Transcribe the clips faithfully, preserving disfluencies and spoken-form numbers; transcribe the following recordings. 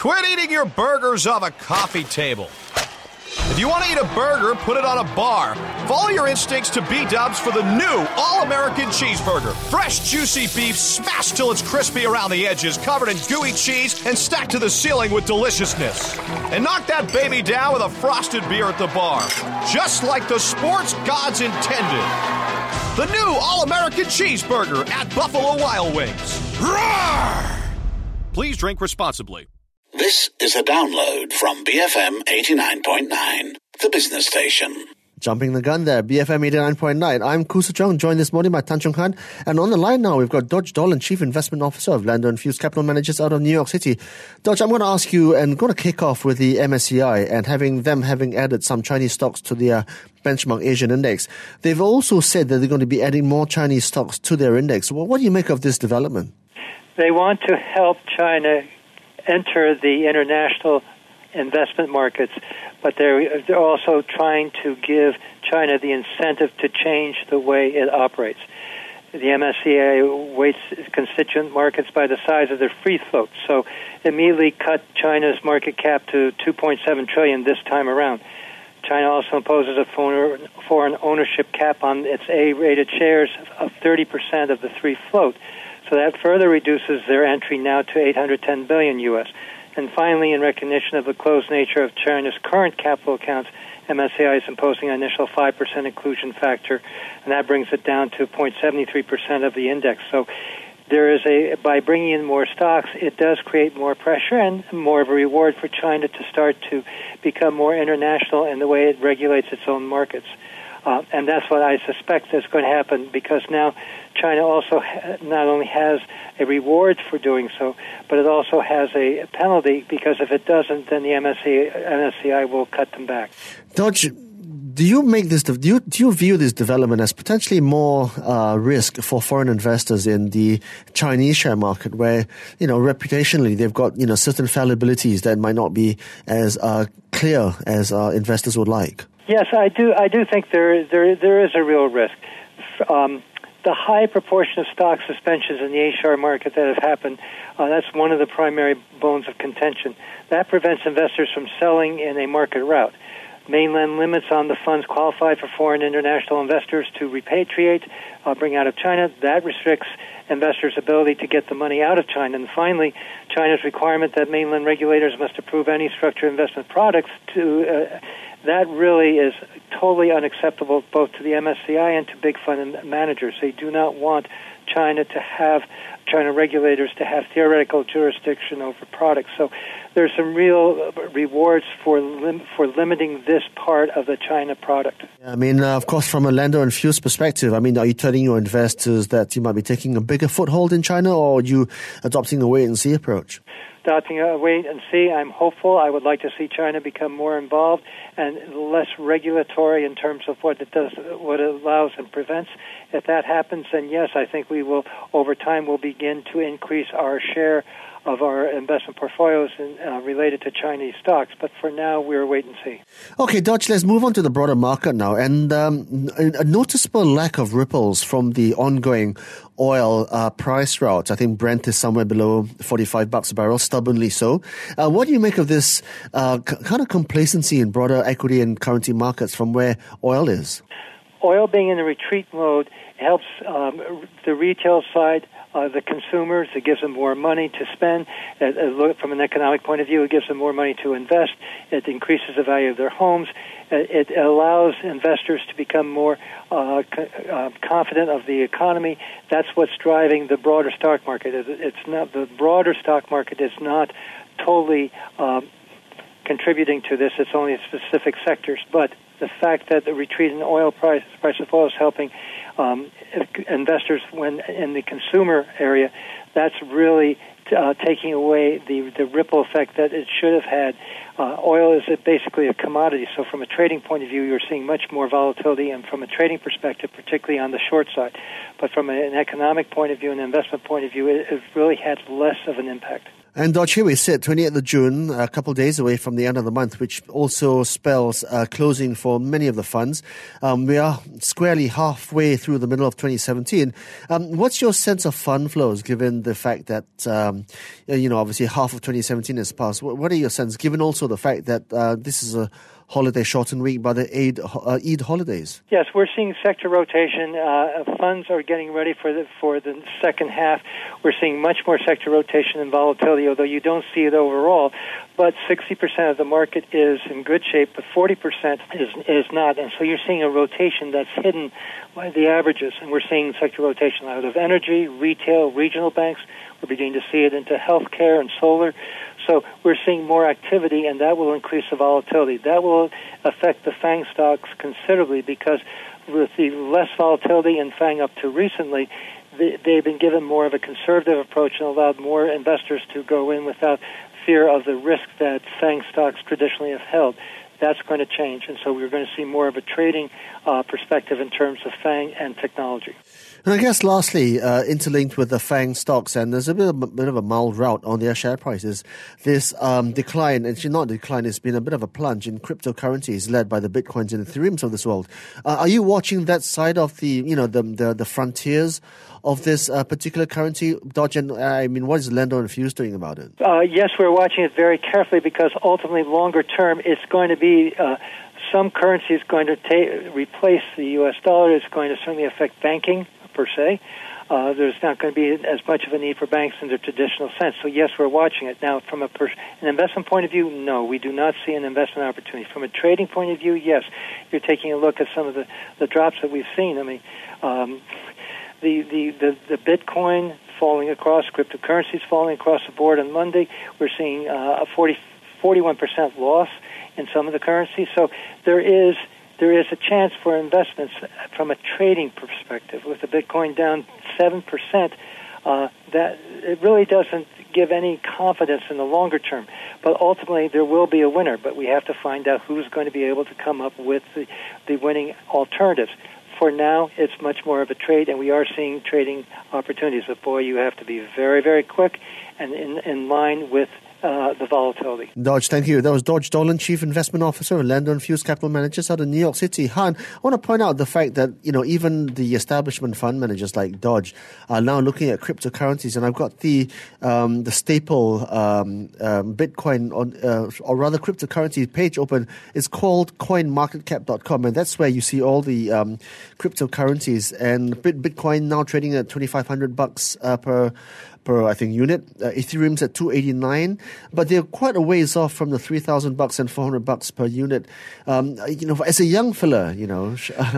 Quit eating your burgers off a coffee table. If you want to eat a burger, put it on a bar. Follow your instincts to B-dubs for the new All-American Cheeseburger. Fresh, juicy beef smashed till it's crispy around the edges, covered in gooey cheese, and stacked to the ceiling with deliciousness. And knock that baby down with a frosted beer at the bar, just like the sports gods intended. The new All-American Cheeseburger at Buffalo Wild Wings. Roar! Please drink responsibly. This is a download from B F M eighty-nine point nine, the business station. Jumping the gun there, B F M eighty-nine point nine. I'm Koo Soo Chung, joined this morning by Tan Chung Han. And on the line now, we've got Dodge Dolan, Chief Investment Officer of Lando and Fuse Capital Managers out of New York City. Dodge, I'm going to ask you, and going to kick off with the M S C I and having them having added some Chinese stocks to their benchmark Asian index. They've also said that they're going to be adding more Chinese stocks to their index. Well, what do you make of this development? They want to help China enter the international investment markets, but they're, they're also trying to give China the incentive to change the way it operates. The M S C I weights constituent markets by the size of their free float, so immediately cut China's market cap to two point seven trillion dollars this time around. China also imposes a foreign ownership cap on its A-rated shares of thirty percent of the free float. So that further reduces their entry now to eight hundred ten billion U S. And finally, in recognition of the closed nature of China's current capital accounts, M S C I is imposing an initial five percent inclusion factor, and that brings it down to zero point seven three percent of the index. So there is a, by bringing in more stocks, it does create more pressure and more of a reward for China to start to become more international in the way it regulates its own markets. Uh, and that's what I suspect is going to happen, because now China also ha- not only has a reward for doing so, but it also has a penalty, because if it doesn't, then the M S C I will cut them back. Dodge, do you make this? Do you, do you view this development as potentially more uh, risk for foreign investors in the Chinese share market, where, you know, reputationally they've got, you know, certain fallibilities that might not be as uh, clear as uh, investors would like? Yes, I do. I do think there there there is a real risk. Um, the high proportion of stock suspensions in the A share market that have happened, uh, that's one of the primary bones of contention. That prevents investors from selling in a market route. Mainland limits on the funds qualified for foreign international investors to repatriate, uh, bring out of China. That restricts investors' ability to get the money out of China. And finally, China's requirement that mainland regulators must approve any structured investment products to uh, that really is totally unacceptable both to the M S C I and to big fund managers. They do not want China to have, China regulators to have theoretical jurisdiction over products. So there's some real rewards for lim- for limiting this part of the China product. I mean, uh, of course, from a Lando and Fuse perspective, I mean, are you telling your investors that you might be taking a bigger foothold in China, or are you adopting a wait-and-see approach? Adopting a wait and see. I'm hopeful. I would like to see China become more involved and less regulatory in terms of what it does, what it allows and prevents. If that happens, then yes, I think we will, over time, will begin to increase our share of our investment portfolios in, uh, related to Chinese stocks. But for now, we're wait and see. Okay, Dodge, let's move on to the broader market now. And um, a noticeable lack of ripples from the ongoing oil uh, price route. I think Brent is somewhere below forty-five bucks a barrel, stubbornly so. Uh, what do you make of this uh, c- kind of complacency in broader equity and currency markets from where oil is? Oil being in a retreat mode helps um, the retail side, uh, the consumers. It gives them more money to spend. It, it look, from an economic point of view, it gives them more money to invest. It increases the value of their homes. It, it allows investors to become more uh, co- uh, confident of the economy. That's what's driving the broader stock market. It, it's not the broader stock market is not totally um, contributing to this. It's only specific sectors, but the fact that the retreat in oil price, price of oil is helping um, investors when in the consumer area, that's really uh, taking away the, the ripple effect that it should have had. Uh, oil is basically a commodity, so from a trading point of view, you're seeing much more volatility, and from a trading perspective, particularly on the short side. But from an economic point of view and an investment point of view, it, it really had less of an impact. And Dodge, here we sit, twenty-eighth of June, a couple of days away from the end of the month, which also spells uh, closing for many of the funds. Um, we are squarely halfway through the middle of twenty seventeen. Um, what's your sense of fund flows, given the fact that, um, you know, obviously half of twenty seventeen has passed? What are your sense, given also the fact that uh, this is a holiday shortened week by the Eid, uh, Eid holidays? Yes, we're seeing sector rotation. Uh, funds are getting ready for the for the second half. We're seeing much more sector rotation and volatility, although you don't see it overall. But sixty percent of the market is in good shape, but forty percent is is not. And so you're seeing a rotation that's hidden by the averages. And we're seeing sector rotation out of energy, retail, regional banks. We're beginning to see it into healthcare and solar. So we're seeing more activity, and that will increase the volatility. That will affect the FANG stocks considerably because with the less volatility in FANG up to recently, they've been given more of a conservative approach and allowed more investors to go in without fear of the risk that FANG stocks traditionally have held. That's going to change, and so we're going to see more of a trading uh, perspective in terms of FANG and technology. And I guess lastly, uh, interlinked with the FANG stocks, and there's a bit of a, bit of a mild rout on their share prices, this um, decline, actually not decline, it's been a bit of a plunge in cryptocurrencies led by the Bitcoins and Ethereums of this world. Uh, are you watching that side of the, you know, the the, the frontiers of this uh, particular currency, Dodge? And I mean, what is Lendo and Fuse doing about it? Uh, yes, we're watching it very carefully because ultimately, longer term, it's going to be uh, some currency is going to ta- replace the U S dollar. It's going to certainly affect banking per se. Uh, there's not going to be as much of a need for banks in the traditional sense. So yes, we're watching it. Now, from a per- an investment point of view, no, we do not see an investment opportunity. From a trading point of view, yes, you're taking a look at some of the, the drops that we've seen. I mean, um, the, the, the, the Bitcoin falling across, cryptocurrencies falling across the board on Monday. We're seeing uh, a forty, forty-one percent loss in some of the currencies. So there is there is a chance for investments from a trading perspective. With the Bitcoin down seven percent, uh, that it really doesn't give any confidence in the longer term. But ultimately, there will be a winner, but we have to find out who's going to be able to come up with the, the winning alternatives. For now, it's much more of a trade, and we are seeing trading opportunities. But, boy, you have to be very, very quick and in, in line with Uh, the volatility. Dodge, thank you. That was Dodge Dolan, Chief Investment Officer of Lendo and Fuse Capital Managers out of New York City. Han, I want to point out the fact that, you know, even the establishment fund managers like Dodge are now looking at cryptocurrencies, and I've got the um, the staple um, um, Bitcoin, on, uh, or rather cryptocurrency page open. It's called coin market cap dot com, and that's where you see all the um, cryptocurrencies. And Bitcoin now trading at twenty-five hundred bucks uh, per per, I think, unit. Uh, Ethereum's at two eighty-nine, but they're quite a ways off from the three thousand bucks and four hundred bucks per unit. Um, you know, as a young fella, you know,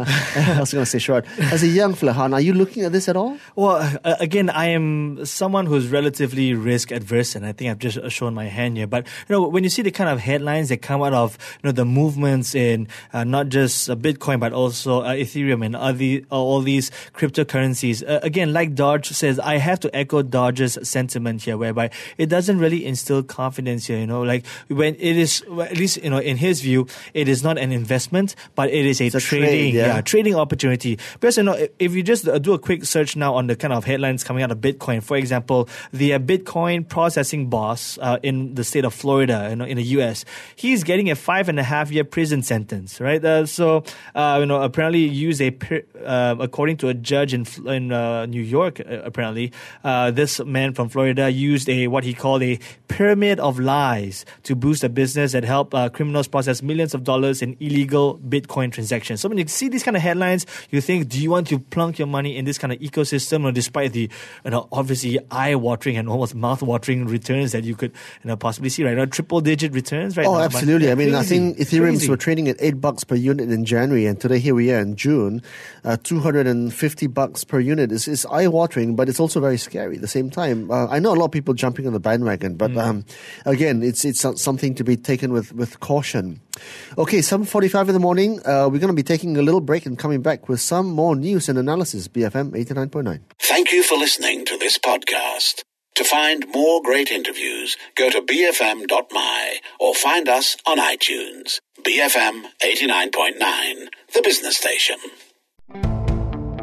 I was going to say short. As a young fella, Han, are you looking at this at all? Well, uh, again, I am someone who's relatively risk adverse, and I think I've just shown my hand here. But, you know, when you see the kind of headlines that come out of, you know, the movements in uh, not just uh, Bitcoin, but also uh, Ethereum and other, all these cryptocurrencies, uh, again, like Dodge says, I have to echo Dodge sentiment here, whereby it doesn't really instill confidence here. You know, like when it is, at least, you know, in his view, it is not an investment, but it is a, a trading, trade, yeah. yeah, trading opportunity. Because, you know, if you just do a quick search now on the kind of headlines coming out of Bitcoin, for example, the uh, Bitcoin processing boss uh, in the state of Florida, you know, in the U S, he's getting a five and a half year prison sentence, right? Uh, so, uh, you know, apparently used a, uh, according to a judge in in uh, New York, uh, apparently, uh, this man from Florida used a what he called a pyramid of lies to boost a business that helped uh, criminals process millions of dollars in illegal Bitcoin transactions. So when you see these kind of headlines, you think, do you want to plunk your money in this kind of ecosystem, or despite the, you know, obviously eye-watering and almost mouth-watering returns that you could, you know, possibly see, right? Now, triple-digit returns right oh, now. Oh, absolutely. But, I mean, crazy, I think Ethereums crazy. were trading at eight bucks per unit in January, and today here we are in June, uh, two hundred fifty bucks per unit. It's, it's eye-watering, but it's also very scary at the same time. Uh, I know a lot of people jumping on the bandwagon, but mm. um, again, it's it's something to be taken with, with caution. Okay, seven forty-five in the morning. Uh, we're going to be taking a little break and coming back with some more news and analysis. B F M eighty-nine point nine. Thank you for listening to this podcast. To find more great interviews, go to b f m dot m y or find us on iTunes. B F M eighty-nine point nine, the business station.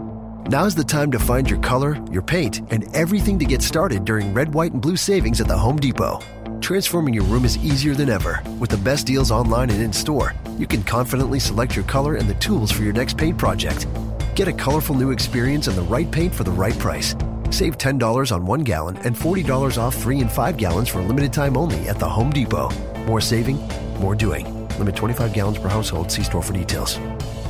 Now's the time to find your color, your paint, and everything to get started during red, white, and blue savings at the Home Depot. Transforming your room is easier than ever. With the best deals online and in-store, you can confidently select your color and the tools for your next paint project. Get a colorful new experience and the right paint for the right price. Save ten dollars on one gallon and forty dollars off three and five gallons for a limited time only at the Home Depot. More saving, more doing. Limit twenty-five gallons per household. See store for details.